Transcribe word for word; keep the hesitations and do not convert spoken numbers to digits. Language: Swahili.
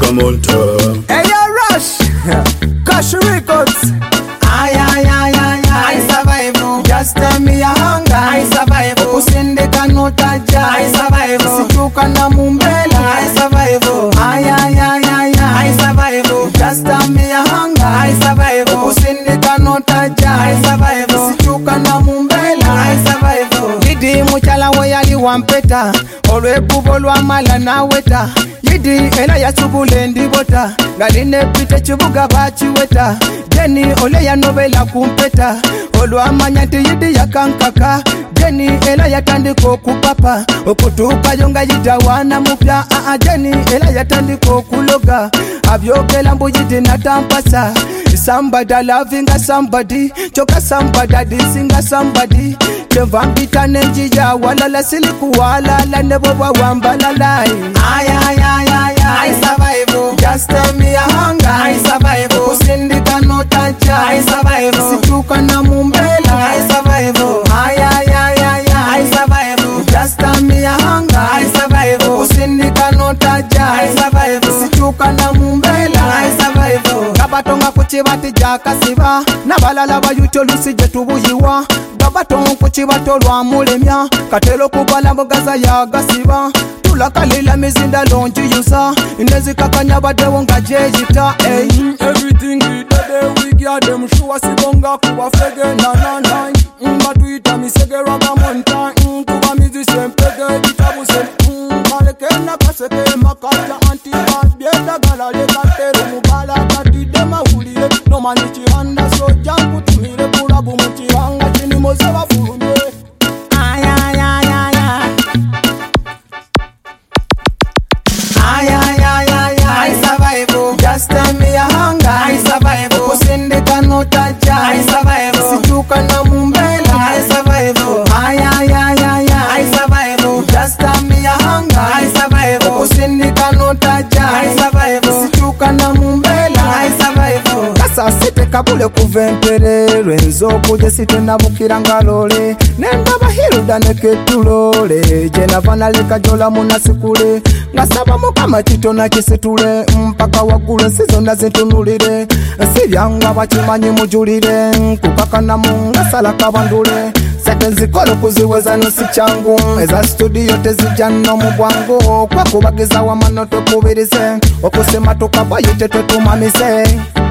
come on top. Hey yo Rush, Cash Records. Ay ay ay ay ay, I survive. Just tell me a hunger, I survive. Kusindika no taja, I survive. Situka na mumbela, I survive. Ay ay ay ay I ay, survive. just tell me a hunger, I survive. Kusindika no taja, I survive. Situka na mumbela, I survive. Yidi muchala we yali wampeta, olwe kubo lwa mala na weta. Yidi ela ya chubule ndibota, galine pite chibuga bachi weta. Jeni ole ya novela kumpeta, olwa manyati yidi ya kankaka. Jeni ela ya tandiko kupapa, okutuka yonga yitawana mupya. Aa Jeni ela ya tandiko kuloga, abyokela mbu yidi na tampasa. Somebody loving a somebody, choka somebody, dissing a somebody. Vampita nenjia wala la siliku wala la nebo wa wamba la lai. Ay ay ay ay ay, I survive. Just tell me a hunger, I survive. Kusindika no taja, I survive. Situka na mumbela, I survive. Ay ay ay ay I ay, survive. just tell me a hunger, I survive. Kusindika no taja, I survive. Situka na mumbela, I survive. Gabatonga kuchibati jakasiba, nabalala bayuto lusi jetubuyiwa. Gabatonga kuchibato lwa mulemya, katelo kubala mbogaza ya gasiba. Tulakalila mizinda lonji yusa, inezi kakanya badewo nga jejita. Hey. Mm, everything we do there we get them show sibonga kuba fege na na na. Mm, batuita misege raga monta. Mm, kuba musician pege ditabuse. Mm, maleke na kaseke makata anti bad bieda gala le katero mubala kati dema uliye. No mani chihanda so jangu tumire kulabu muchihanga chini moze wa furume. Ay ay ay ay ay. Ay ay ay ay ay, I survive. Just tell me a hunger, I survive. Kusindika no taja, I survive. Situka na mumbela, I survive. Ay ay ay ay I ay, survive. just tell me a hunger, I survive. Kusindika no taja, I survive. Situka na mumbela, I survive. Kasa site kabule kuventere, Renzo kuje site nabukira ngalole. Nendaba hiruda neketulole, Jena vana leka jola munasikule. Ngasaba mukama chitona kisitule, mpaka wagule sizona zintunulire. Sibyanga bachimanyi mujulire, kukakana munga sala kabandule. Sete nzikolo kuziweza nusi changu, eza studio tezijano mubwangu. Kwa kubagiza wa manoto kubirize, okusema tukabayite tutumamise.